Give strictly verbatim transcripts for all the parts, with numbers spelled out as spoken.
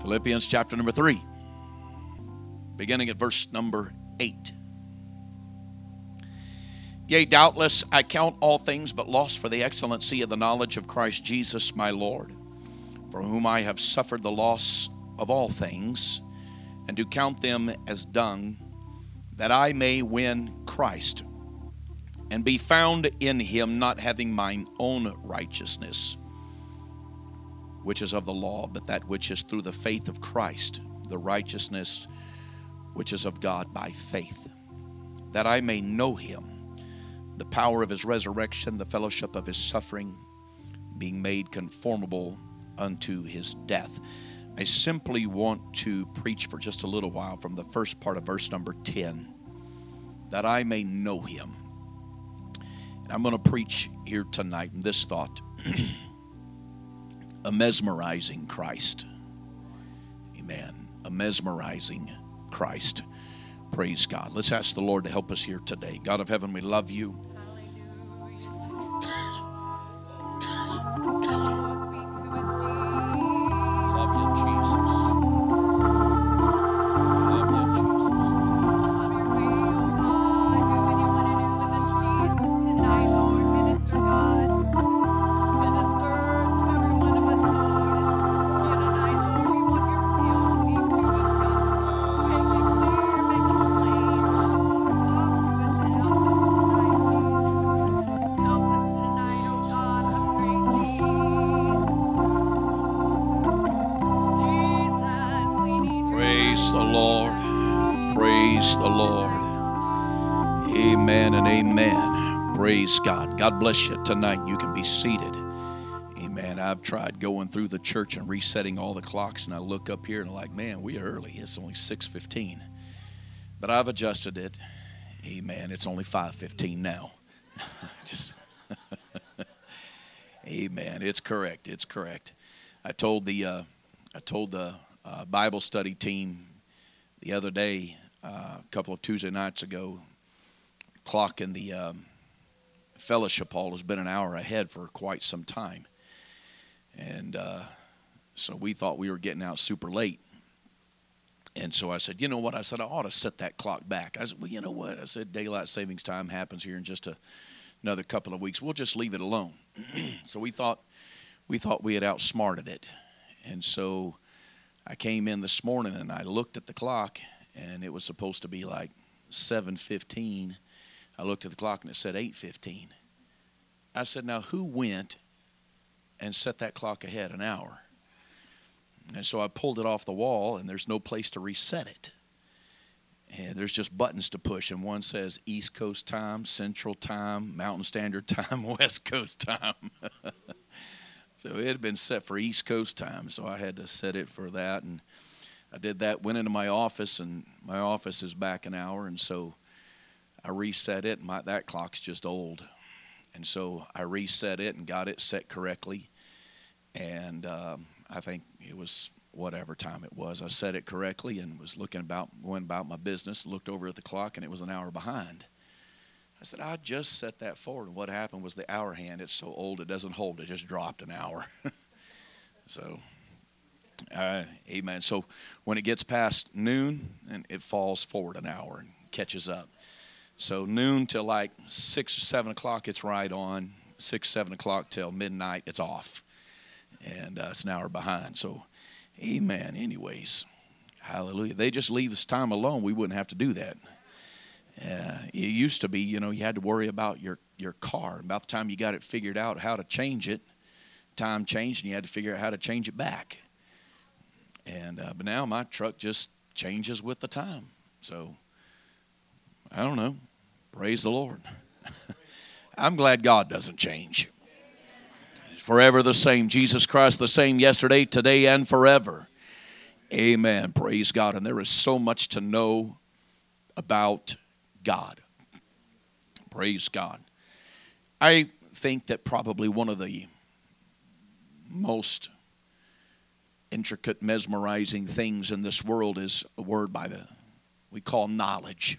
Philippians chapter number three, beginning at verse number eight. Yea, doubtless I count all things but loss for the excellency of the knowledge of Christ Jesus my Lord, for whom I have suffered the loss of all things, and do count them as dung, that I may win Christ, and be found in him, not having mine own righteousness, which is of the law, but that which is through the faith of Christ, the righteousness which is of God by faith, that I may know him, the power of his resurrection, the fellowship of his suffering, being made conformable unto his death. I simply want to preach for just a little while from the first part of verse number ten, that I may know him. And I'm going to preach here tonight in this thought, a mesmerizing Christ. Amen. A mesmerizing Christ. Praise God. Let's ask the Lord to help us here today. God of heaven, we love you. Praise the Lord. Praise the Lord. Amen and amen. Praise God. God bless you tonight. You can be seated. Amen. I've tried going through the church and resetting all the clocks, and I look up here and I'm like, man, we are early. It's only six fifteen. But I've adjusted it. Amen. It's only five fifteen now. Just amen. It's correct. It's correct. I told the uh, I told the uh, Bible study team the other day, uh, a couple of Tuesday nights ago, clock in the um, fellowship hall has been an hour ahead for quite some time. And uh, so we thought we were getting out super late. And so I said, you know what? I said, I ought to set that clock back. I said, well, you know what? I said, daylight savings time happens here in just a, another couple of weeks. We'll just leave it alone. So we thought we thought we had outsmarted it. And so I came in this morning and I looked at the clock, and it was supposed to be like seven fifteen. I looked at the clock and it said eight fifteen. I said, now who went and set that clock ahead an hour? And so I pulled it off the wall, and there's no place to reset it. And there's just buttons to push, and one says East Coast time, Central time, Mountain Standard time, West Coast time. So it had been set for East Coast time, so I had to set it for that. And I did that, went into my office, and my office is back an hour, and so I reset it. My, that clock's just old. And so I reset it and got it set correctly. And um, I think it was whatever time it was. I set it correctly and was looking about, going about my business, looked over at the clock, and it was an hour behind. I said, I just set that forward. And what happened was the hour hand, it's so old it doesn't hold. It just dropped an hour. So, uh, amen. So when it gets past noon, and it falls forward an hour and catches up. So noon till like six or seven o'clock, it's right on. Six, seven o'clock till midnight, it's off. And uh, it's an hour behind. So, amen. Anyways, hallelujah. They just leave this time alone. We wouldn't have to do that. Uh, it used to be, you know, you had to worry about your, your car. About the time you got it figured out how to change it, time changed, and you had to figure out how to change it back. And uh, but now my truck just changes with the time. So, I don't know. Praise the Lord. I'm glad God doesn't change. He's forever the same. Jesus Christ the same yesterday, today, and forever. Amen. Praise God. And there is so much to know about God. Praise God. I think that probably one of the most intricate, mesmerizing things in this world is a word by the we call knowledge.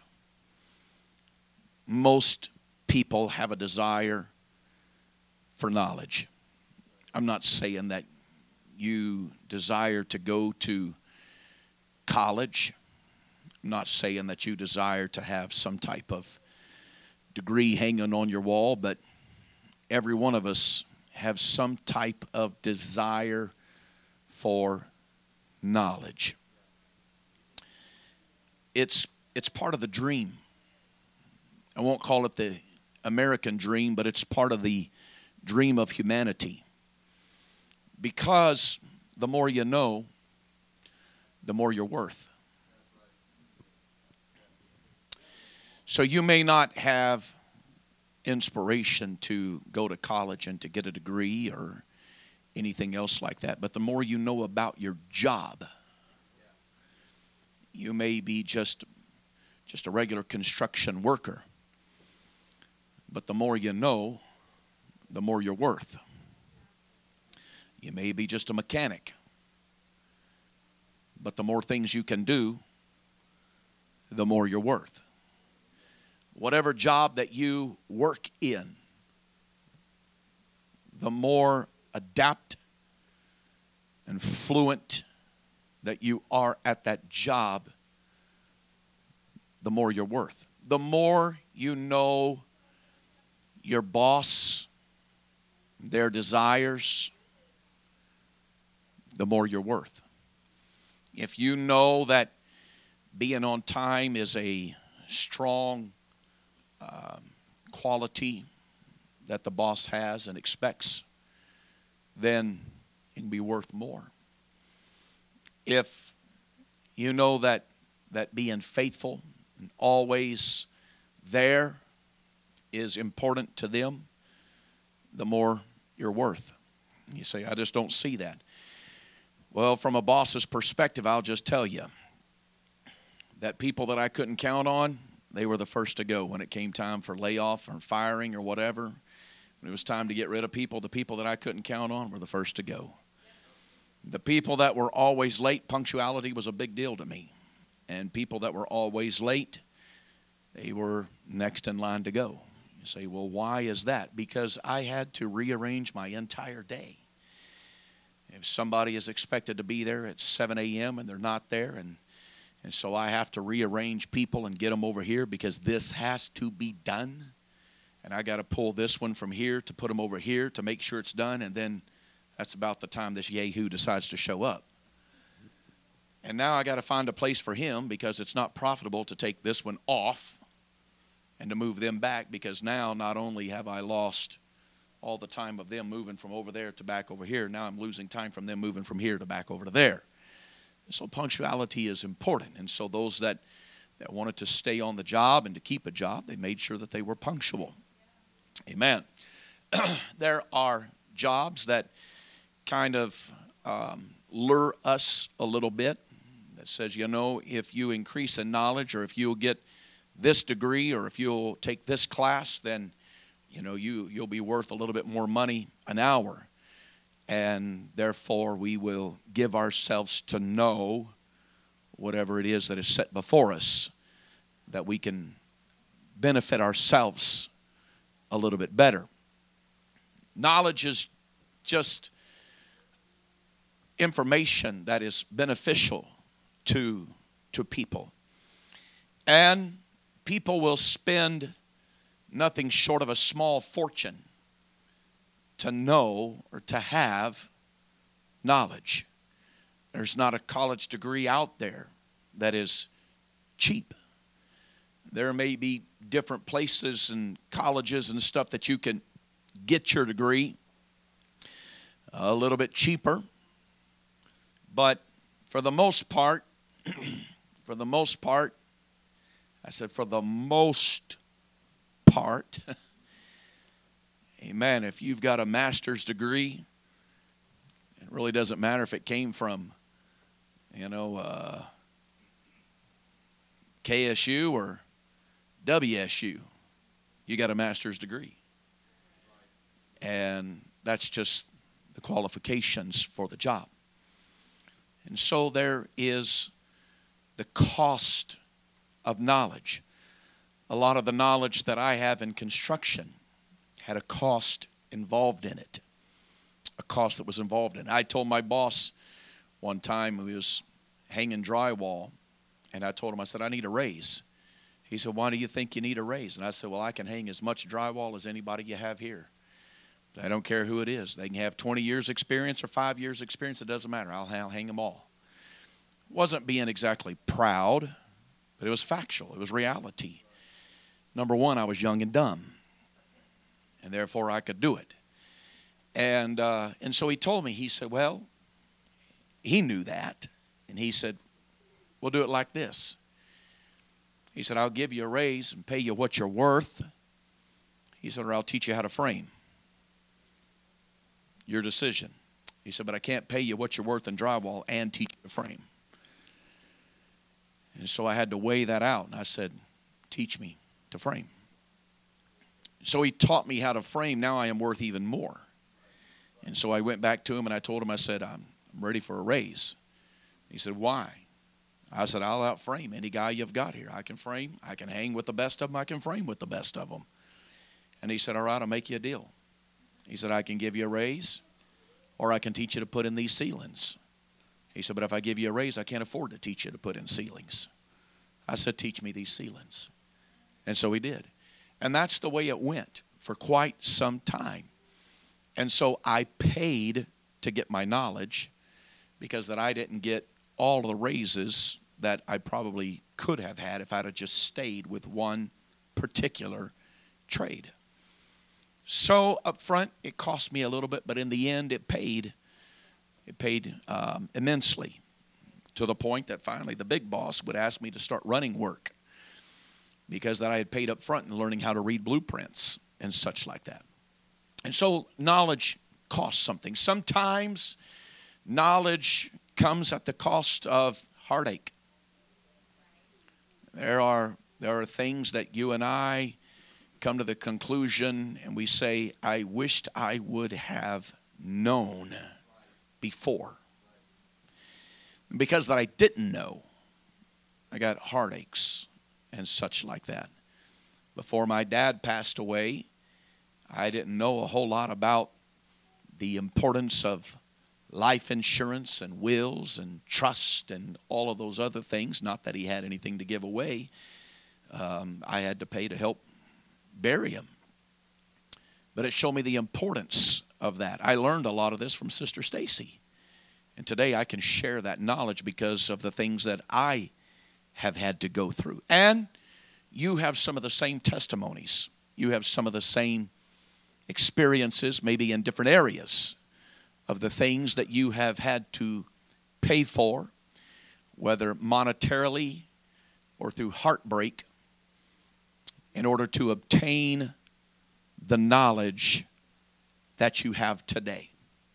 Most people have a desire for knowledge. I'm not saying that you desire to go to college. I'm not saying that you desire to have some type of degree hanging on your wall, but every one of us have some type of desire for knowledge. It's it's part of the dream. I won't call it the American dream, but it's part of the dream of humanity. Because the more you know, the more you're worth. So you may not have inspiration to go to college and to get a degree or anything else like that, but the more you know about your job, you may be just just a regular construction worker, but the more you know, the more you're worth. You may be just a mechanic, but the more things you can do, the more you're worth. Whatever job that you work in, the more adept and fluent that you are at that job, the more you're worth. The more you know your boss, their desires, the more you're worth. If you know that being on time is a strong um, quality that the boss has and expects, then it can be worth more. If you know that that being faithful and always there is important to them, the more you're worth. You say, I just don't see that. Well, from a boss's perspective, I'll just tell you that people that I couldn't count on, they were the first to go when it came time for layoff or firing or whatever. When it was time to get rid of people, the people that I couldn't count on were the first to go. The people that were always late, punctuality was a big deal to me. And people that were always late, they were next in line to go. You say, well, why is that? Because I had to rearrange my entire day. If somebody is expected to be there at seven a.m. and they're not there, and, and so I have to rearrange people and get them over here because this has to be done. And I got to pull this one from here to put them over here to make sure it's done, and then that's about the time this yahoo decides to show up. And now I got to find a place for him because it's not profitable to take this one off and to move them back, because now not only have I lost all the time of them moving from over there to back over here, now I'm losing time from them moving from here to back over to there. So punctuality is important. And so those that, that wanted to stay on the job and to keep a job, they made sure that they were punctual. Amen. There are jobs that kind of um, lure us a little bit. That says, you know, if you increase in knowledge, or if you'll get this degree, or if you'll take this class, then, you know, you, you'll be worth a little bit more money an hour. And therefore, we will give ourselves to know whatever it is that is set before us, that we can benefit ourselves a little bit better. Knowledge is just information that is beneficial to, to people. And people will spend nothing short of a small fortune to know or to have knowledge. There's not a college degree out there that is cheap. There may be different places and colleges and stuff that you can get your degree a little bit cheaper. But for the most part, for the most part, I said for the most part, amen, if you've got a master's degree, it really doesn't matter if it came from, you know, uh, K S U or W S U. You got a master's degree. And that's just the qualifications for the job. And so there is the cost of knowledge. A lot of the knowledge that I have in construction had a cost involved in it. A a cost that was involved in it. I told my boss one time, we was hanging drywall, and I told him, I said, I need a raise. He said, why do you think you need a raise? And I said, well, I can hang as much drywall as anybody you have here. I don't care who it is. They can have twenty years experience or five years experience. It doesn't matter. I'll, I'll hang them all. Wasn't being exactly proud, but it was factual. It was reality. Number one, I was young and dumb, and therefore I could do it. And uh, and so he told me, he said, well, he knew that. And he said, we'll do it like this. He said, I'll give you a raise and pay you what you're worth. He said, or I'll teach you how to frame. Your decision. He said, but I can't pay you what you're worth in drywall and teach you to frame. And so I had to weigh that out. And I said, teach me to frame. So he taught me how to frame. Now I am worth even more. And so I went back to him and I told him, I said, I'm ready for a raise. He said, why? I said, I'll out frame any guy you've got here. I can frame. I can hang with the best of them. I can frame with the best of them. And he said, all right, I'll make you a deal. He said, I can give you a raise, or I can teach you to put in these ceilings. He said, but if I give you a raise, I can't afford to teach you to put in ceilings. I said, teach me these ceilings. And so he did. And that's the way it went for quite some time. And so I paid to get my knowledge, because that I didn't get all the raises that I probably could have had if I'd have just stayed with one particular trade. So up front, it cost me a little bit, but in the end, it paid. It paid um, immensely, to the point that finally the big boss would ask me to start running work, because that I had paid up front and learning how to read blueprints and such like that. And so knowledge costs something. Sometimes knowledge comes at the cost of heartache. There are there are things that you and I come to the conclusion and we say, I wished I would have known before. Because that I didn't know, I got heartaches and such like that. Before my dad passed away, I didn't know a whole lot about the importance of life insurance and wills and trust and all of those other things. Not that he had anything to give away. Um, I had to pay to help bury him. But it showed me the importance of that. I learned a lot of this from Sister Stacy. And today I can share that knowledge because of the things that I have had to go through. And you have some of the same testimonies. You have some of the same experiences, maybe in different areas, of the things that you have had to pay for, whether monetarily or through heartbreak, in order to obtain the knowledge that you have today.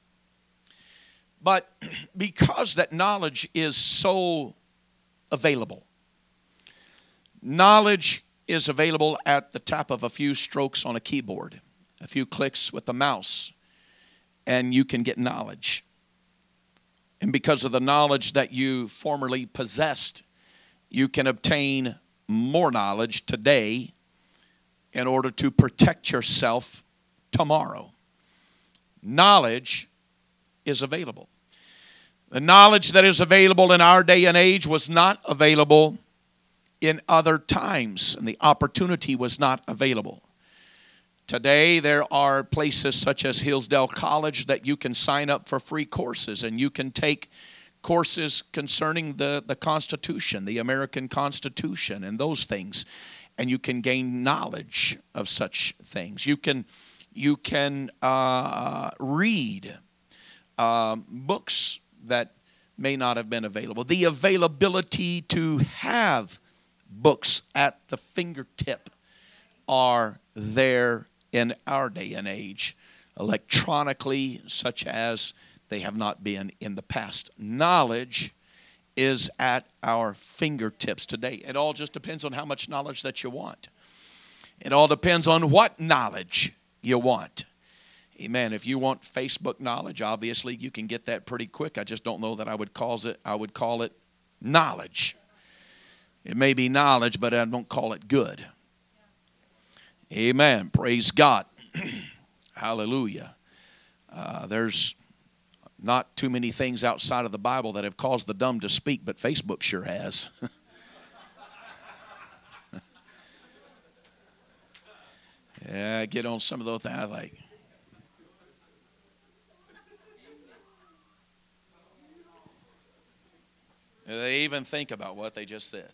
But because that knowledge is so available, knowledge is available at the tap of a few strokes on a keyboard, a few clicks with the mouse, and you can get knowledge. And because of the knowledge that you formerly possessed, you can obtain more knowledge today in order to protect yourself tomorrow. Knowledge is available. The knowledge that is available in our day and age was not available in other times, and the opportunity was not available. Today, there are places such as Hillsdale College that you can sign up for free courses, and you can take courses concerning the, the Constitution, the American Constitution, and those things, and you can gain knowledge of such things. You can, you can uh, read uh, books that may not have been available. The availability to have books at the fingertip are there in our day and age, electronically, such as they have not been in the past. Knowledge is at our fingertips today. It all just depends on how much knowledge that you want. It all depends on what knowledge you want. Amen. If you want Facebook knowledge, obviously you can get that pretty quick. I just don't know that I would call it, I would call it knowledge. It may be knowledge, but I don't call it good. Amen. Praise God. Hallelujah. Uh, there's not too many things outside of the Bible that have caused the dumb to speak, but Facebook sure has. Yeah, I get on some of those things. I like. They even think about what they just said.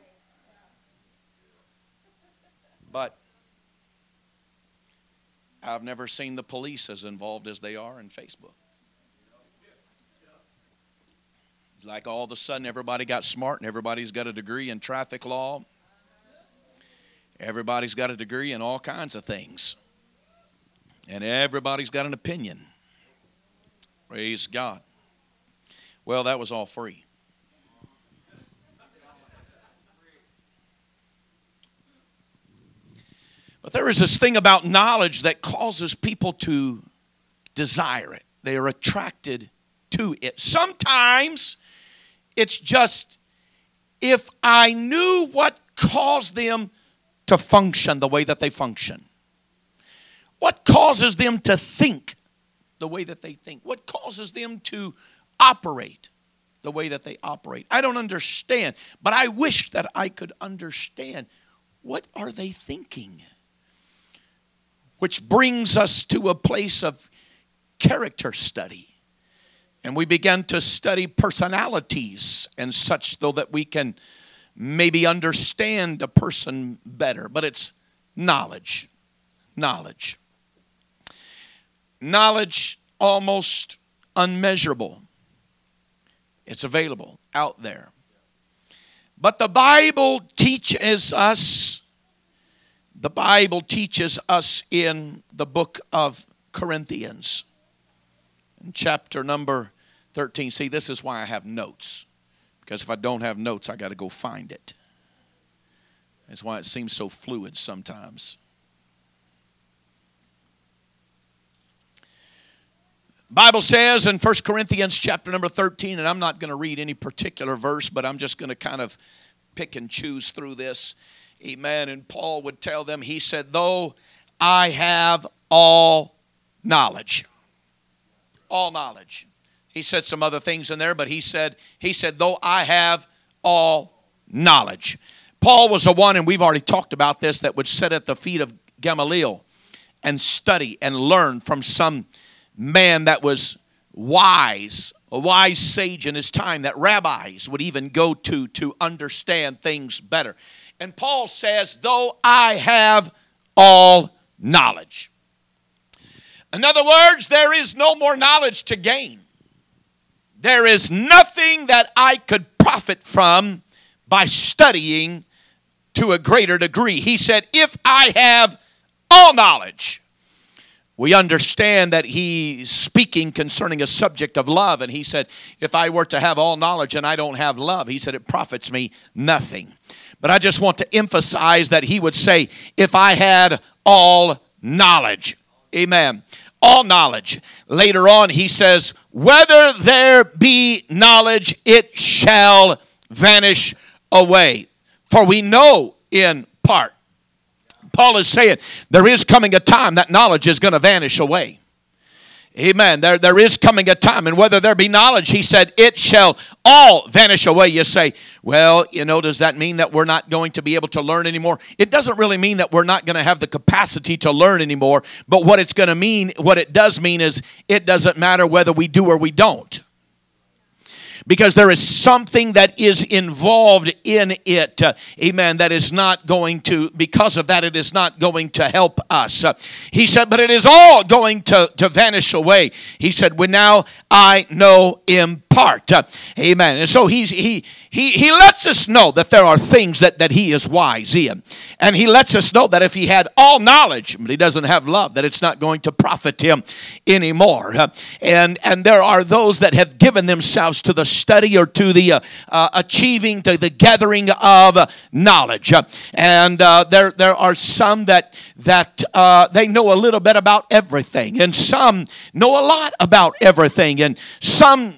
But I've never seen the police as involved as they are in Facebook. It's like all of a sudden everybody got smart and everybody's got a degree in traffic law. Everybody's got a degree in all kinds of things. And everybody's got an opinion. Praise God. Well, that was all free. But there is this thing about knowledge that causes people to desire it. They are attracted to it. Sometimes it's just, if I knew what caused them to function the way that they function, what causes them to think the way that they think, what causes them to operate the way that they operate. I don't understand, but I wish that I could understand. What are they thinking? Which brings us to a place of character study. And we begin to study personalities and such, so that we can maybe understand a person better. But it's knowledge. Knowledge. Knowledge almost unmeasurable. It's available out there. But the Bible teaches us The Bible teaches us in the book of Corinthians, in chapter number thirteen. See, this is why I have notes. Because if I don't have notes, I got to go find it. That's why it seems so fluid sometimes. The Bible says in First Corinthians chapter number thirteen, and I'm not going to read any particular verse, but I'm just going to kind of pick and choose through this. Amen. And Paul would tell them, he said, though I have all knowledge. All knowledge. He said some other things in there, but he said, he said, though I have all knowledge. Paul was the one, and we've already talked about this, that would sit at the feet of Gamaliel and study and learn from some man that was wise, a wise sage in his time, that rabbis would even go to to understand things better. And Paul says, though I have all knowledge. In other words, there is no more knowledge to gain. There is nothing that I could profit from by studying to a greater degree. He said, if I have all knowledge. We understand that he's speaking concerning a subject of love. And he said, if I were to have all knowledge and I don't have love, he said, it profits me nothing. But I just want to emphasize that he would say, if I had all knowledge. Amen. All knowledge. Later on, he says, whether there be knowledge, it shall vanish away. For we know in part. Paul is saying, there is coming a time that knowledge is going to vanish away. Amen. There, there is coming a time, and whether there be knowledge, he said, it shall all vanish away. You say, well, you know, does that mean that we're not going to be able to learn anymore? It doesn't really mean that we're not going to have the capacity to learn anymore. But what it's going to mean, what it does mean is, it doesn't matter whether we do or we don't. Because there is something that is involved in it, uh, amen, that is not going to, because of that, it is not going to help us. Uh, he said, but it is all going to, to vanish away. He said, well, now I know in part. Uh, amen. And so he's, he he he lets us know that there are things that, that he is wise in. And he lets us know that if he had all knowledge, but he doesn't have love, that it's not going to profit him anymore. Uh, and, and there are those that have given themselves to the study or to the uh, uh, achieving, to the gathering of uh, knowledge. Uh, and uh, there there are some that, that uh, they know a little bit about everything. And some know a lot about everything. And some know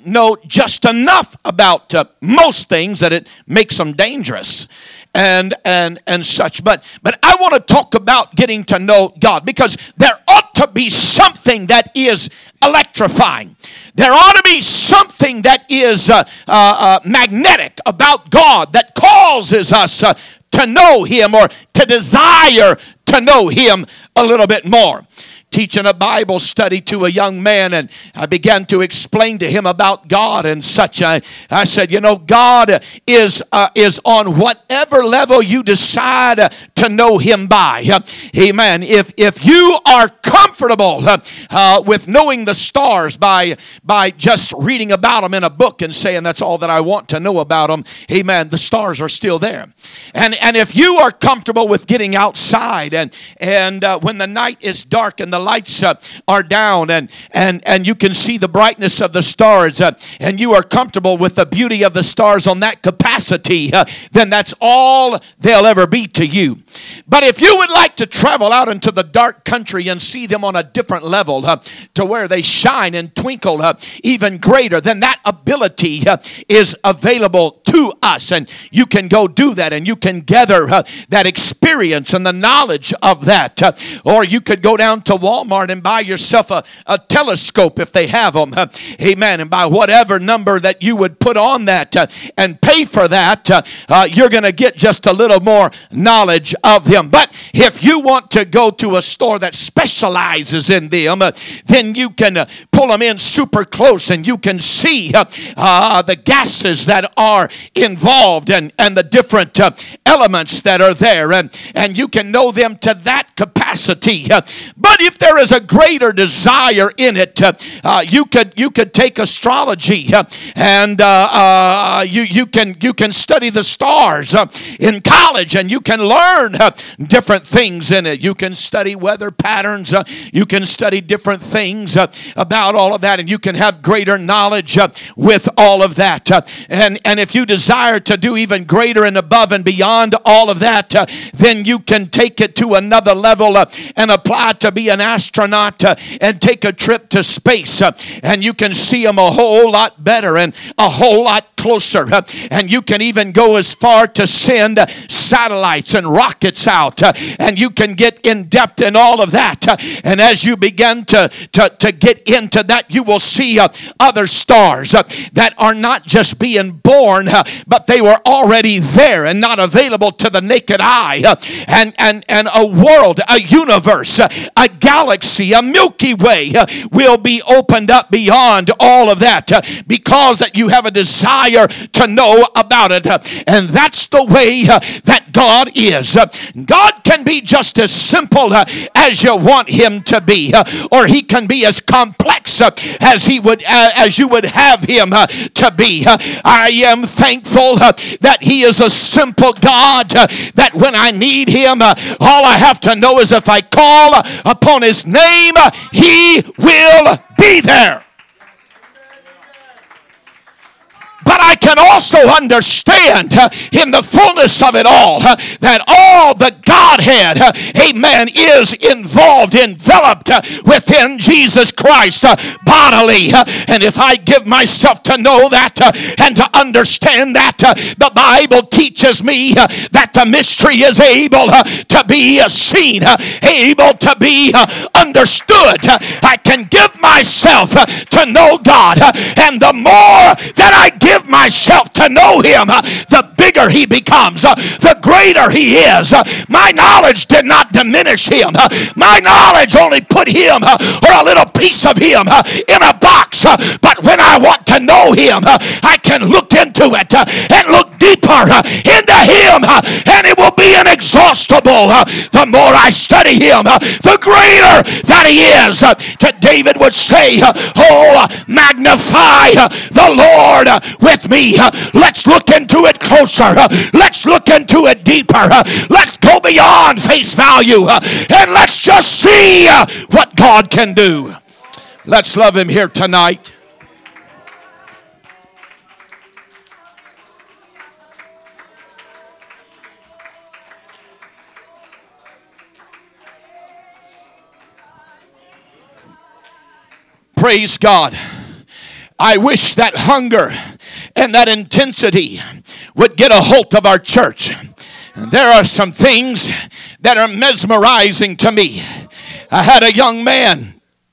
just enough about uh, most things that it makes them dangerous and and and such. But but I want to talk about getting to know God, because there ought to be something that is electrifying. There ought to be something that is uh, uh, uh, magnetic about God that causes us uh, to know Him, or to desire to know Him a little bit more. Teaching a Bible study to a young man, and I began to explain to him about God and such. I, I said, you know, God is uh, is on whatever level you decide uh, to know Him by. Uh, amen. If if you are comfortable uh, uh, with knowing the stars by by just reading about them in a book and saying that's all that I want to know about them, amen, the stars are still there. And and if you are comfortable with getting outside and and uh, when the night is dark and the lights uh, are down, and, and, and you can see the brightness of the stars, uh, and you are comfortable with the beauty of the stars on that capacity, uh, then that's all they'll ever be to you. But if you would like to travel out into the dark country and see them on a different level, uh, to where they shine and twinkle uh, even greater, then that ability uh, is available to us, and you can go do that, and you can gather uh, that experience and the knowledge of that. Uh, or you could go down to Walmart and buy yourself a, a telescope if they have them. Uh, amen. And by whatever number that you would put on that uh, and pay for that, uh, uh, you're going to get just a little more knowledge of them. But if you want to go to a store that specializes in them, uh, then you can uh, pull them in super close, and you can see uh, uh, the gases that are involved, and, and the different uh, elements that are there, and, and you can know them to that capacity. Uh, but if there is a greater desire in it, uh, uh, you could you could take astrology, uh, and uh, uh, you you can you can study the stars uh, in college, and you can learn uh, different things in it. You can study weather patterns. Uh, you can study different things uh, about all of that, and you can have greater knowledge uh, with all of that. Uh, and and if you desire to do even greater and above and beyond all of that, uh, then you can take it to another level uh, and apply to be an astronaut uh, and take a trip to space, uh, and you can see them a whole lot better and a whole lot closer, uh, and you can even go as far to send uh, satellites and rockets out, uh, and you can get in depth in all of that, uh, and as you begin to, to, to get into that, you will see uh, other stars uh, that are not just being born, uh, but they were already there and not available to the naked eye, uh, and, and, and a world, a universe, uh, a galaxy, a Milky Way uh, will be opened up beyond all of that, uh, because that you have a desire to know about it. Uh, and that's the way uh, that God is. Uh, God can be just as simple uh, as you want Him to be, uh, or He can be as complex uh, as He would uh, as you would have Him uh, to be. Uh, I am thankful uh, that He is a simple God, uh, that when I need Him, uh, all I have to know is if I call uh, upon His name, uh, He will be there. But I can also understand uh, in the fullness of it all uh, that all the Godhead, uh, amen, is involved, enveloped uh, within Jesus Christ uh, bodily. Uh, and if I give myself to know that uh, and to understand that, uh, the Bible teaches me uh, that the mystery is able uh, to be uh, seen, uh, able to be uh, understood. Uh, I can give myself uh, to know God, uh, and the more that I give myself to know Him, uh, the bigger He becomes, uh, the greater He is. Uh, my knowledge did not diminish Him. Uh, my knowledge only put Him, uh, or a little piece of Him, uh, in a box. Uh, but when I want to know Him, uh, I can look into it uh, and look deeper uh, into Him, uh, and it will be inexhaustible. Uh, the more I study Him, uh, the greater that He is. Uh, to David would say, uh, oh, uh, magnify uh, the Lord uh, with me. Uh, let's look into it closer. Uh, let's look into it deeper. Uh, let's go beyond face value, uh, and let's just see uh, what God can do. Let's love Him here tonight. Praise God. I wish that hunger and that intensity would get a hold of our church. There are some things that are mesmerizing to me. I had a young man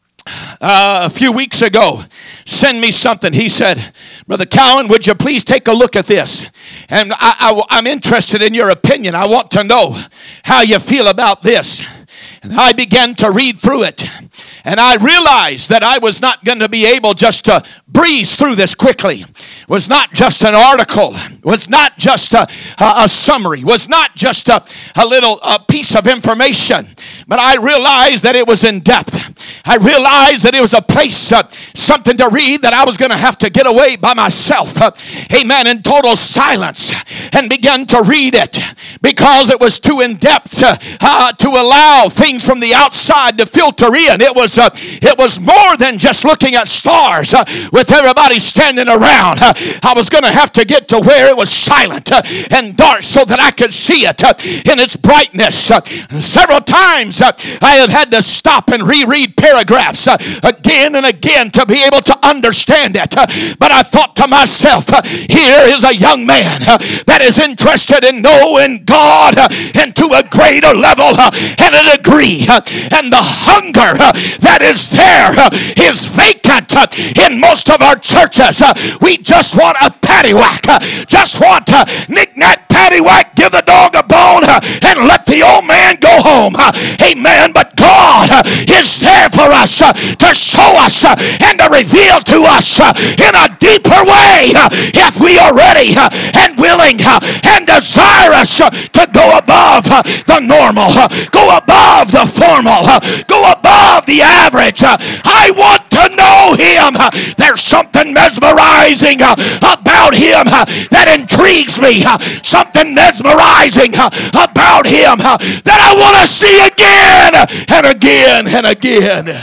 Uh, a few weeks ago send me something. He said, Brother Cowan, would you please take a look at this? And I, I, I'm interested in your opinion. I want to know how you feel about this. And I began to read through it. And I realized that I was not going to be able just to breeze through this quickly. It was not just an article. It was not just a, a, a summary. It was not just a, a little a piece of information. But I realized that it was in depth. I realized that it was a place, uh, something to read that I was going to have to get away by myself. Uh, amen. In total silence. And begin to read it. Because it was too in depth uh, uh, to allow things from the outside to filter in. It was uh, it was more than just looking at stars uh, with everybody standing around. Uh, I was going to have to get to where it was silent uh, and dark so that I could see it uh, in its brightness. Uh, several times uh, I have had to stop and reread paragraphs uh, again and again to be able to understand it. Uh, but I thought to myself, uh, here is a young man uh, that is interested in knowing God uh, and to a greater level uh, and a degree. Uh, and the hunger uh, that is there uh, is vacant uh, in most of our churches. Uh, we just want a paddywhack. Uh, just want uh, knick-knack, paddywhack, give the dog a bone uh, and let the old man go home. Uh, amen. But God uh, is there for us uh, to show us uh, and to reveal to us uh, in a deeper way uh, if we are ready uh, and willing uh, and desirous uh, to go above uh, the normal, uh, go above the formal, uh, go above the average. Uh, I want to know him. Uh, there's something mesmerizing uh, about him uh, that intrigues me. Uh, something mesmerizing uh, about him uh, that I want to see again and again and again.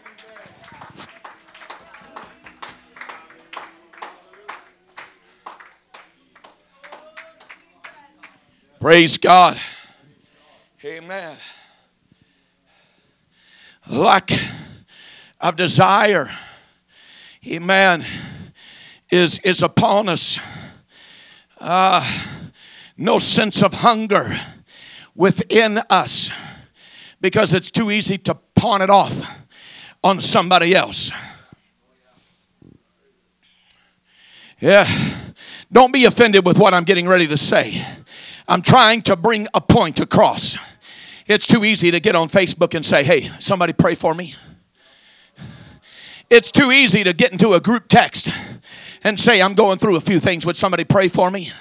Praise God. Amen. Lack of desire, amen, is, is upon us. Uh, no sense of hunger within us because it's too easy to pawn it off on somebody else. Yeah. Don't be offended with what I'm getting ready to say. I'm trying to bring a point across. It's too easy to get on Facebook and say, hey, somebody pray for me. It's too easy to get into a group text and say, I'm going through a few things. Would somebody pray for me?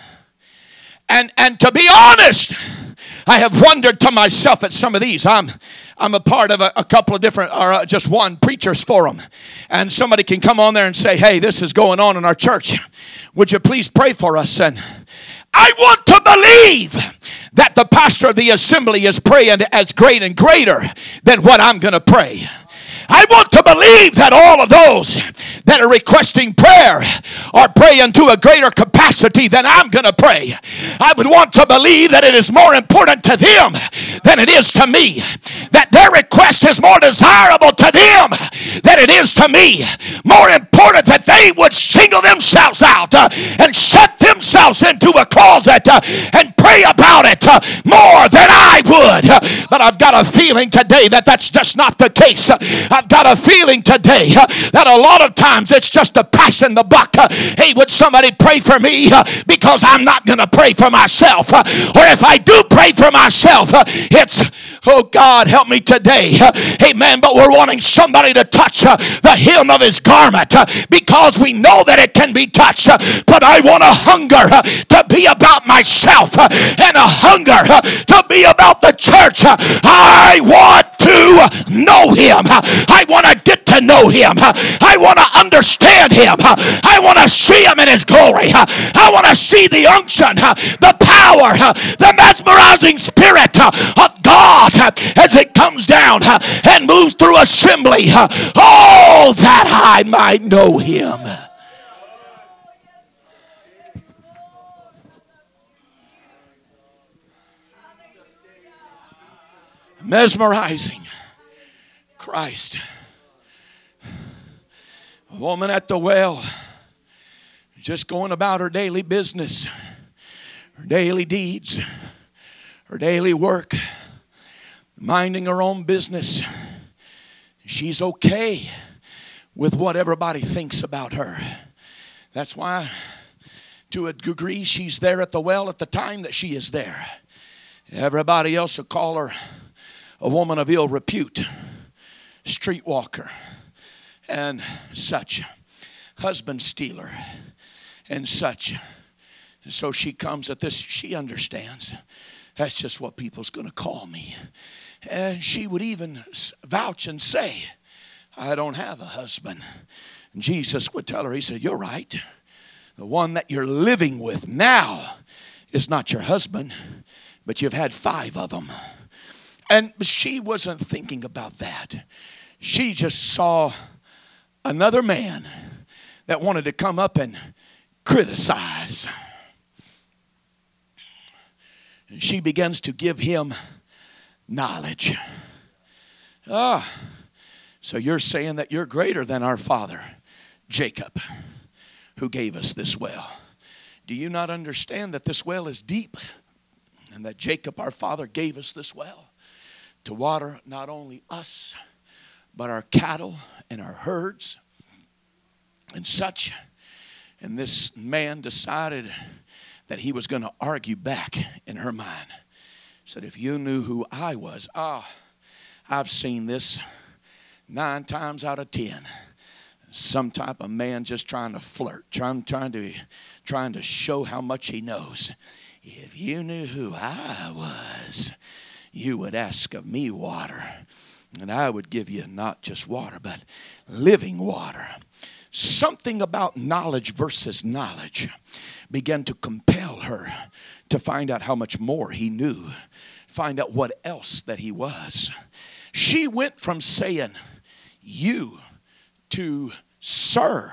And and to be honest, I have wondered to myself at some of these. I'm I'm a part of a, a couple of different, or uh, just one, preachers forum. And somebody can come on there and say, hey, this is going on in our church. Would you please pray for us? And I want to believe that the pastor of the assembly is praying as great and greater than what I'm going to pray. I want to believe that all of those that are requesting prayer are praying to a greater capacity than I'm going to pray. I would want to believe that it is more important to them than it is to me. That their request is more desirable to them than it is to me. More important that they would single themselves out uh, and shut themselves into a closet uh, and pray about it uh, more than I would. Uh, but I've got a feeling today that that's just not the case. Uh, I've got a feeling today uh, that a lot of times it's just a passing the buck. Uh, hey, would somebody pray for me? Uh, because I'm not going to pray for myself. Uh, or if I do pray for myself, uh, it's, oh God, help me today. Uh, amen. But we're wanting somebody to touch uh, the hem of his garment uh, because we know that it can be touched. Uh, but I want a hunger uh, to be about myself uh, and a hunger uh, to be about the church. Uh, I want to know him. I want to get to know him. I want to understand him. I want to see him in his glory. I want to see the unction, the power, the mesmerizing spirit of God as it comes down and moves through assembly. Oh, that I might know him. Mesmerizing Christ. woman at the well, just going about her daily business, her daily deeds, her daily work, minding her own business. She's okay with what everybody thinks about her. That's why, to a degree, she's there at the well at the time that she is there. Everybody else will call her a woman of ill repute, streetwalker, and such, husband stealer, and such. And so she comes at this, she understands. That's just what people's going to call me. And she would even vouch and say, I don't have a husband. And Jesus would tell her, he said, you're right. The one that you're living with now is not your husband, but you've had five of them. And she wasn't thinking about that. She just saw another man that wanted to come up and criticize. And she begins to give him knowledge. Ah, so you're saying that you're greater than our father, Jacob, who gave us this well. Do you not understand that this well is deep? And that Jacob, our father, gave us this well to water not only us, but our cattle and our herds and such. And this man decided that he was going to argue back in her mind. Said, if you knew who I was, ah, I've seen this nine times out of ten. Some type of man just trying to flirt, trying, trying to, trying to show how much he knows. If you knew who I was, you would ask of me water, and I would give you not just water, but living water. Something about knowledge versus knowledge began to compel her to find out how much more he knew, find out what else that he was. She went from saying, you, to sir,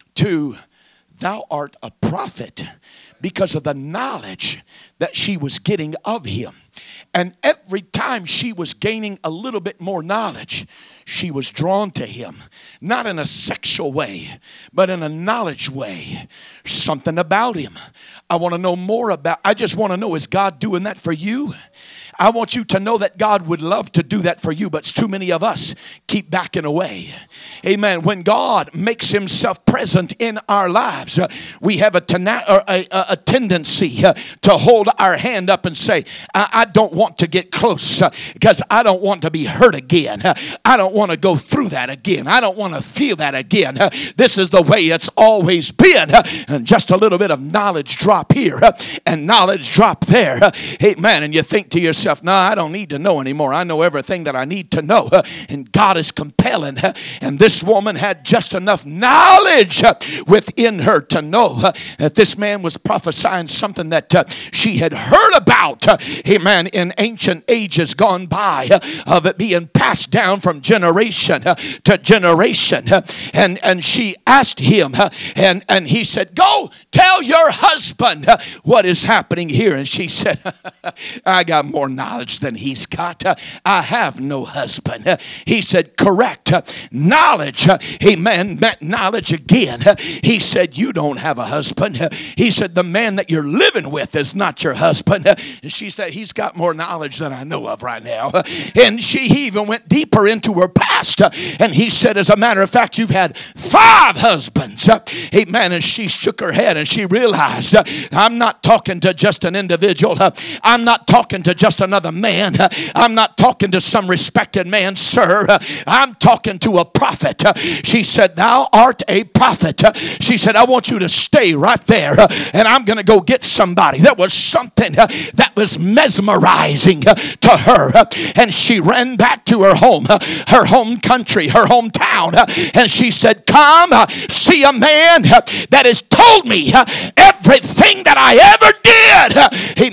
to thou art a prophet, because of the knowledge that she was getting of him. And every time she was gaining a little bit more knowledge, she was drawn to him. Not in a sexual way, but in a knowledge way. Something about him. I want to know more about. I just want to know, is God doing that for you? I want you to know that God would love to do that for you, but too many of us keep backing away. Amen. When God makes himself present in our lives, uh, we have a, tena- or a, a, a tendency uh, to hold our hand up and say, I, I don't want to get close uh, because I don't want to be hurt again. Uh, I don't want to go through that again. I don't want to feel that again. Uh, this is the way it's always been. Uh, and just a little bit of knowledge drop here uh, and knowledge drop there. Uh, amen. And you think to yourself, no, I don't need to know anymore. I know everything that I need to know. Uh, and God is compelling. Uh, and this woman had just enough knowledge uh, within her to know uh, that this man was prophesying something that uh, she had heard about. Uh, amen. In ancient ages gone by, uh, of it being passed down from generation uh, to generation. Uh, and, and she asked him, uh, and, and he said, go tell your husband uh, what is happening here. And she said, I got more knowledge. knowledge than he's got. Uh, I have no husband. Uh, he said, correct. Uh, knowledge, uh, amen, met knowledge again. Uh, he said, you don't have a husband. Uh, he said, the man that you're living with is not your husband. Uh, and she said, he's got more knowledge than I know of right now. Uh, and she he even went deeper into her past. Uh, and he said, as a matter of fact, you've had five husbands. Uh, amen. And she shook her head and she realized, uh, I'm not talking to just an individual. Uh, I'm not talking to just another man. I'm not talking to some respected man, sir. I'm talking to a prophet. She said, thou art a prophet. She said, I want you to stay right there, and I'm going to go get somebody. There was something that was mesmerizing to her, and she ran back to her home, her home country, her hometown, and she said, come see a man that has told me everything that I ever did.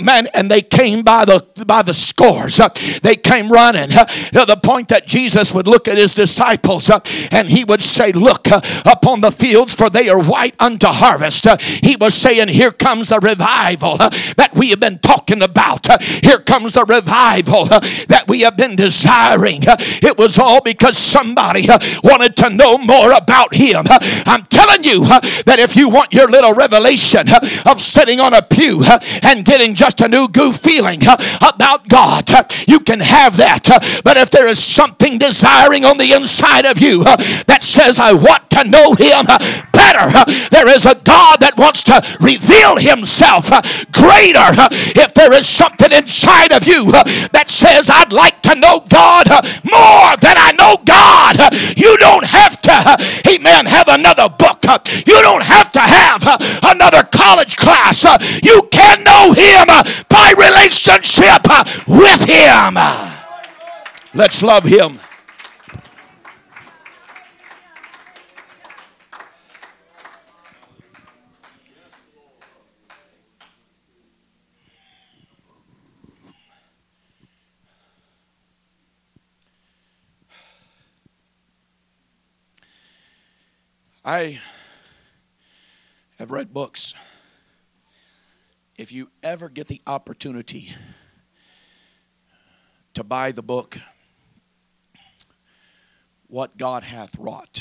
Man, and they came by the by the scores. They came running to the point that Jesus would look at his disciples and he would say, look upon the fields, for they are white unto harvest. He was saying, here comes the revival that we have been talking about. Here comes the revival that we have been desiring. It was all because somebody wanted to know more about him. I'm telling you that if you want your little revelation of sitting on a pew and getting just a new goo feeling about God, you can have that. But if there is something desiring on the inside of you that says, I want to know him better, there is a God that wants to reveal himself greater. If there is something inside of you that says, I'd like to know God more than I know God, you don't have to, amen, have another book. You don't have to have another college class. You can know him by relationship with him. Let's love him. I have read books. If you ever get the opportunity to buy the book, What God Hath Wrought,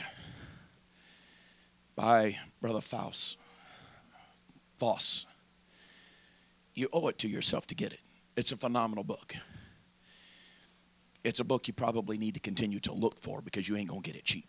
by Brother Faust, Voss, you owe it to yourself to get it. It's a phenomenal book. It's a book you probably need to continue to look for because you ain't going to get it cheap.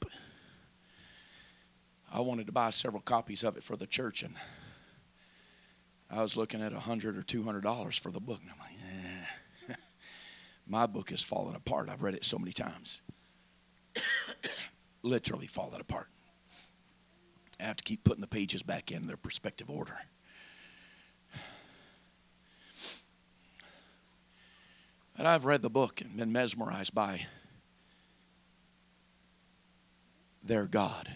I wanted to buy several copies of it for the church, and I was looking at a hundred or two hundred dollars for the book, and I'm like, eh. My book is falling apart. I've read it so many times, literally falling apart. I have to keep putting the pages back in their perspective order. But I've read the book and been mesmerized by their God.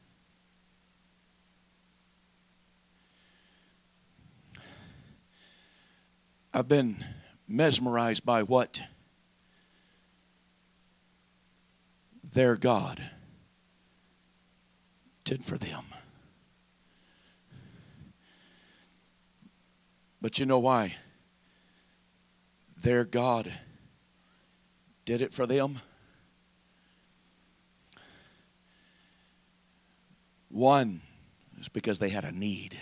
I've been mesmerized by what their God did for them. But you know why their God did it for them? One is because they had a need.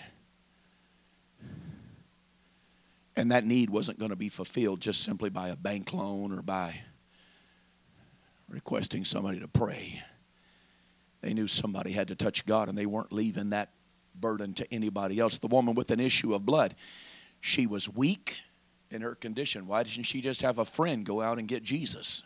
And that need wasn't going to be fulfilled just simply by a bank loan or by requesting somebody to pray. They knew somebody had to touch God, and they weren't leaving that burden to anybody else. The woman with an issue of blood, she was weak in her condition. Why didn't she just have a friend go out and get Jesus?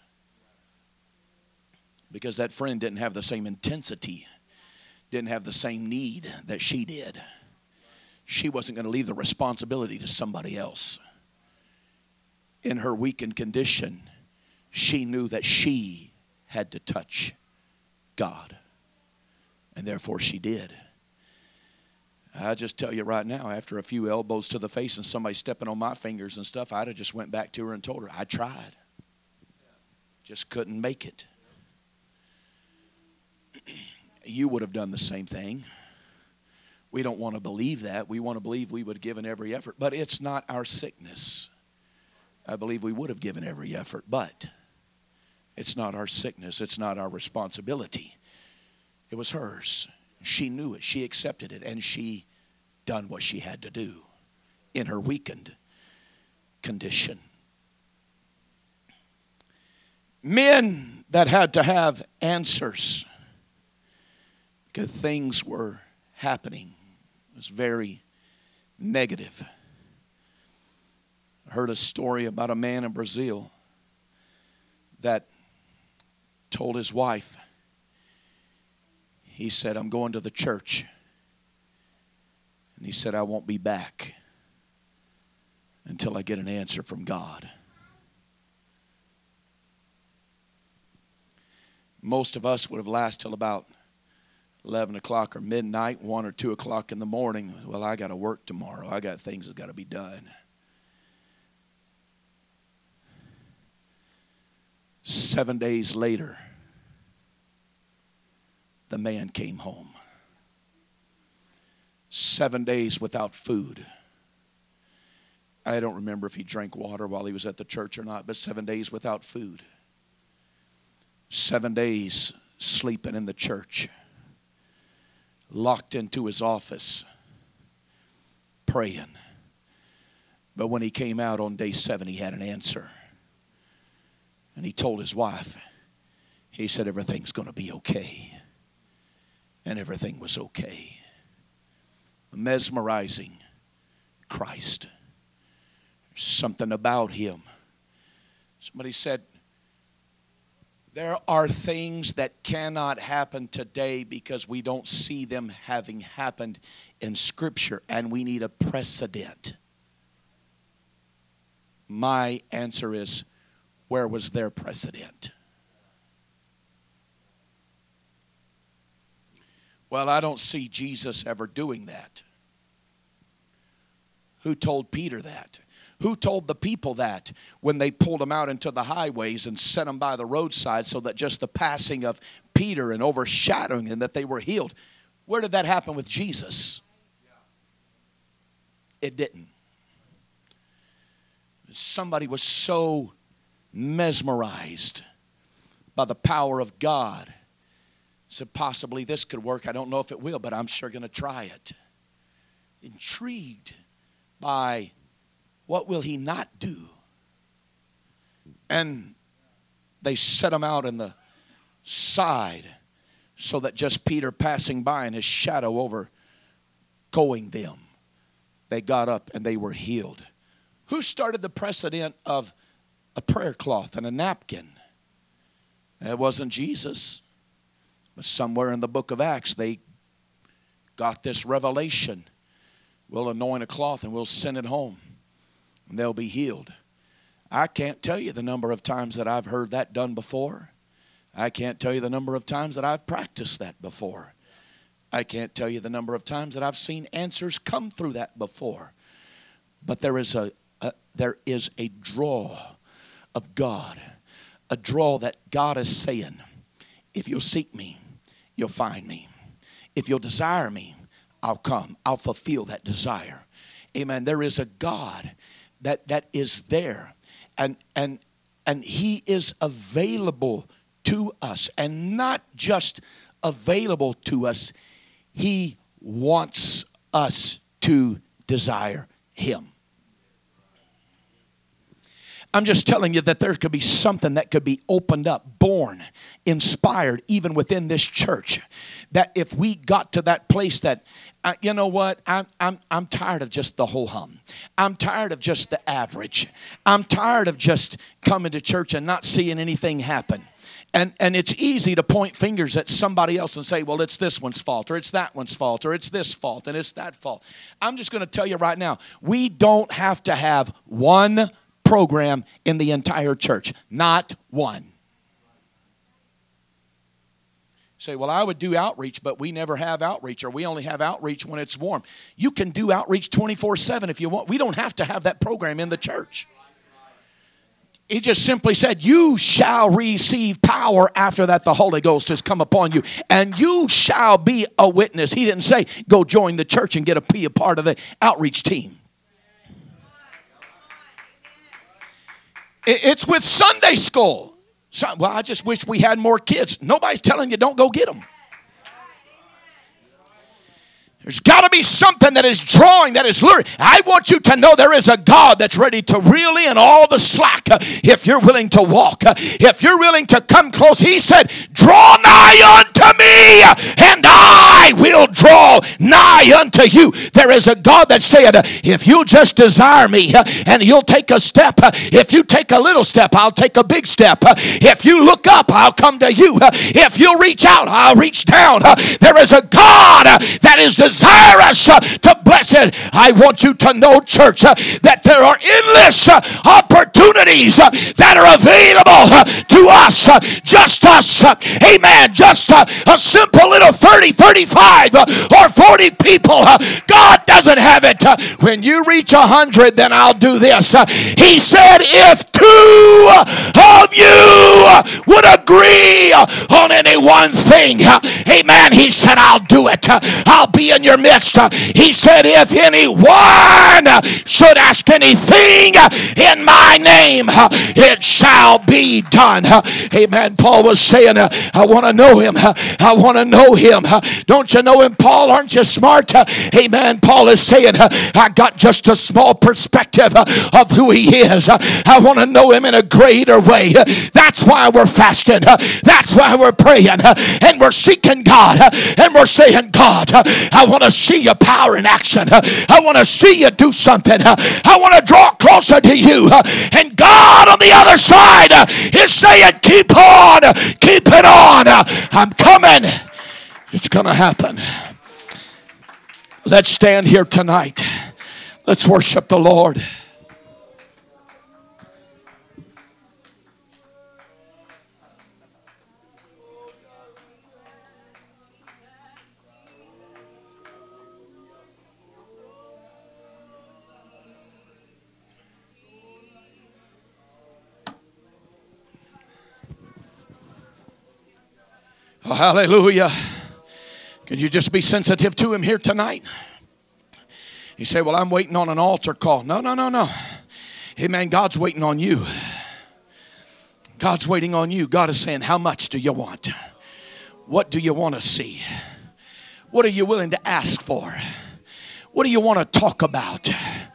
Because that friend didn't have the same intensity, didn't have the same need that she did. She wasn't going to leave the responsibility to somebody else. In her weakened condition, she knew that she had to touch God. And therefore she did. I just tell you right now, after a few elbows to the face and somebody stepping on my fingers and stuff, I'd have just went back to her and told her, I tried. Just couldn't make it. You would have done the same thing. We don't want to believe that. We want to believe we would have given every effort. But it's not our sickness. I believe we would have given every effort, but it's not our sickness. It's not our responsibility. It was hers. She knew it. She accepted it. And she done what she had to do in her weakened condition. Men that had to have answers because things were happening. It was very negative. I heard a story about a man in Brazil that told his wife, he said, I'm going to the church. And he said, I won't be back until I get an answer from God. Most of us would have lasted till about eleven o'clock or midnight, one or two o'clock in the morning. Well, I got to work tomorrow. I got things that got to be done. Seven days later, the man came home. Seven days without food. I don't remember if he drank water while he was at the church or not, but seven days without food. Seven days sleeping in the church. Locked into his office, praying. But when he came out on day seven, he had an answer. And he told his wife, he said, everything's going to be okay. And everything was okay. Mesmerizing Christ. There's something about him. Somebody said, there are things that cannot happen today because we don't see them having happened in Scripture, and we need a precedent. My answer is, where was their precedent? Well, I don't see Jesus ever doing that. Who told Peter that? Who told the people that when they pulled them out into the highways and set them by the roadside so that just the passing of Peter and overshadowing and that they were healed? Where did that happen with Jesus? It didn't. Somebody was so mesmerized by the power of God. Said, possibly this could work. I don't know if it will, but I'm sure going to try it. Intrigued by what will he not do? And they set him out in the side so that just Peter passing by and his shadow over going them. They got up and they were healed. Who started the precedent of a prayer cloth and a napkin? It wasn't Jesus. But somewhere in the book of Acts, they got this revelation. We'll anoint a cloth and we'll send it home. And they'll be healed. I can't tell you the number of times that I've heard that done before. I can't tell you the number of times that I've practiced that before. I can't tell you the number of times that I've seen answers come through that before. But there is a, a there is a draw of God. A draw that God is saying, if you'll seek me, you'll find me. If you'll desire me, I'll come. I'll fulfill that desire. Amen. There is a God that, that is there. And, and, and he is available to us. And not just available to us. He wants us to desire him. I'm just telling you that there could be something that could be opened up, born, inspired, even within this church. That if we got to that place that, uh, you know what, I'm, I'm, I'm tired of just the whole hum. I'm tired of just the average. I'm tired of just coming to church and not seeing anything happen. And, and it's easy to point fingers at somebody else and say, well, it's this one's fault, or it's that one's fault, or it's this fault, and it's that fault. I'm just going to tell you right now, we don't have to have one program in the entire church. Not one. Say, well, I would do outreach, but we never have outreach, or we only have outreach when it's warm. You can do outreach twenty-four seven if you want. We don't have to have that program in the church. He just simply said, you shall receive power after that the Holy Ghost has come upon you, and you shall be a witness. He didn't say, go join the church and get a, be a part of the outreach team. It's with Sunday school. So, well, I just wish we had more kids. Nobody's telling you don't go get them. There's got to be something that is drawing, that is luring. I want you to know there is a God that's ready to reel in all the slack uh, if you're willing to walk. Uh, if you're willing to come close. He said, draw nigh unto me and I will draw nigh unto you. There is a God that's saying, uh, if you just desire me uh, and you'll take a step. Uh, if you take a little step, I'll take a big step. Uh, if you look up, I'll come to you. Uh, if you'll reach out, I'll reach down. Uh, there is a God uh, that is desiring desirous uh, to bless it. I want you to know, church, uh, that there are endless uh, opportunities uh, that are available uh, to us. Uh, just us. Uh, amen. Just uh, a simple little thirty, thirty-five uh, or forty people. Uh, God doesn't have it. Uh, when you reach a hundred, then I'll do this. Uh, he said, if two of you uh, would agree uh, on any one thing, uh, amen, he said, I'll do it. Uh, I'll be in your midst. Uh, he said, if anyone uh, should ask anything uh, in my name, uh, it shall be done. Uh, amen. Paul was saying, uh, I want to know him. Uh, I want to know him. Uh, don't you know him, Paul? Aren't you smart? Uh, amen. Paul is saying, uh, I got just a small perspective uh, of who he is. Uh, I want to know him in a greater way. Uh, that's why we're fasting. Uh, that's why we're praying. Uh, and we're seeking God. Uh, and we're saying, God, uh, I want to see your power in action. Uh, I want to see you do something. Uh, I want to draw closer to you. Uh, and God on the other side uh, is saying, keep on. Uh, keep it on. Uh, I'm coming. It's going to happen. Let's stand here tonight. Let's worship the Lord. Oh, hallelujah. Could you just be sensitive to him here tonight? You say, well, I'm waiting on an altar call. No, no, no, no. Amen. God's waiting on you. God's waiting on you. God is saying, how much do you want? What do you want to see? What are you willing to ask for? What do you want to talk about?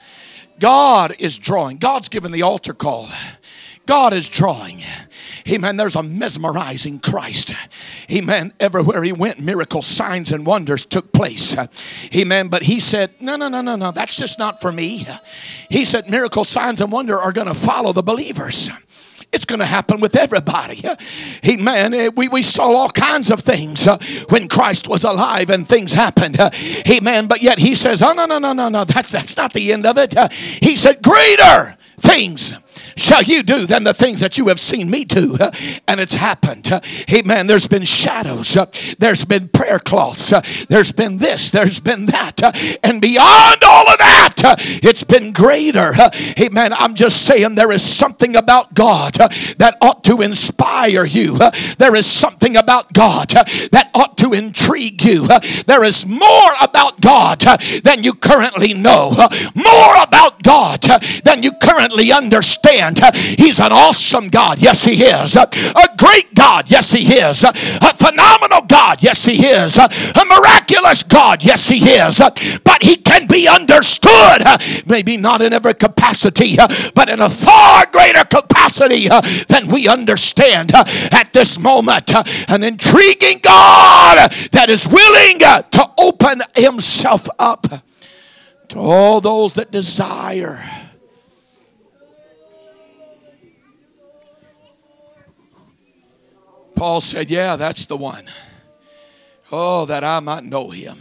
God is drawing. God's given the altar call. God is drawing. Amen. There's a mesmerizing Christ. Amen. Everywhere he went, miracles, signs, and wonders took place. Amen. But he said, no, no, no, no, no. That's just not for me. He said, miracles, signs, and wonder are going to follow the believers. It's going to happen with everybody. Amen. We, we saw all kinds of things uh, when Christ was alive and things happened. Uh, amen. But yet he says, oh, no, no, no, no, no. That's, that's not the end of it. Uh, he said, greater things shall you do than the things that you have seen me do. Uh, and it's happened. Uh, amen. There's been shadows. Uh, there's been prayer cloths. Uh, there's been this. There's been that. Uh, and beyond all of that, uh, it's been greater. Uh, amen. I'm just saying there is something about God uh, that ought to inspire you. Uh, there is something about God uh, that ought to intrigue you. Uh, there is more about God uh, than you currently know. Uh, more about God uh, than you currently understand. He's an awesome God. Yes, he is. A great God. Yes, he is. A phenomenal God. Yes, he is. A miraculous God. Yes, he is. But he can be understood. Maybe not in every capacity, but in a far greater capacity than we understand at this moment. An intriguing God that is willing to open himself up to all those that desire. Paul said, yeah, that's the one. Oh, that I might know him.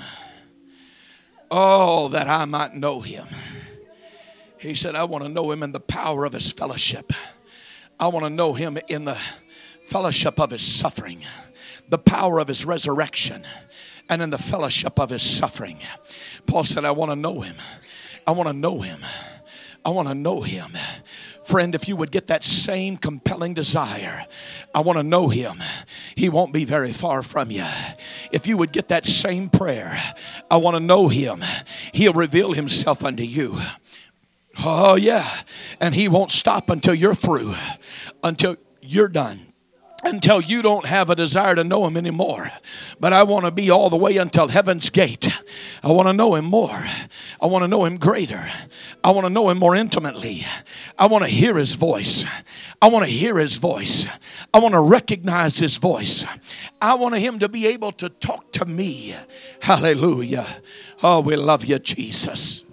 Oh, that I might know him. He said, I want to know him in the power of his fellowship. I want to know him in the fellowship of his suffering, the power of his resurrection, and in the fellowship of his suffering. Paul said, I want to know him. I want to know him. I want to know him. Friend, if you would get that same compelling desire, I want to know him. He won't be very far from you. If you would get that same prayer, I want to know him. He'll reveal himself unto you. Oh, yeah. And he won't stop until you're through, until you're done. Until you don't have a desire to know him anymore. But I want to be all the way until heaven's gate. I want to know him more. I want to know him greater. I want to know him more intimately. I want to hear his voice. I want to hear his voice. I want to recognize his voice. I want him to be able to talk to me. Hallelujah. Oh, we love you, Jesus.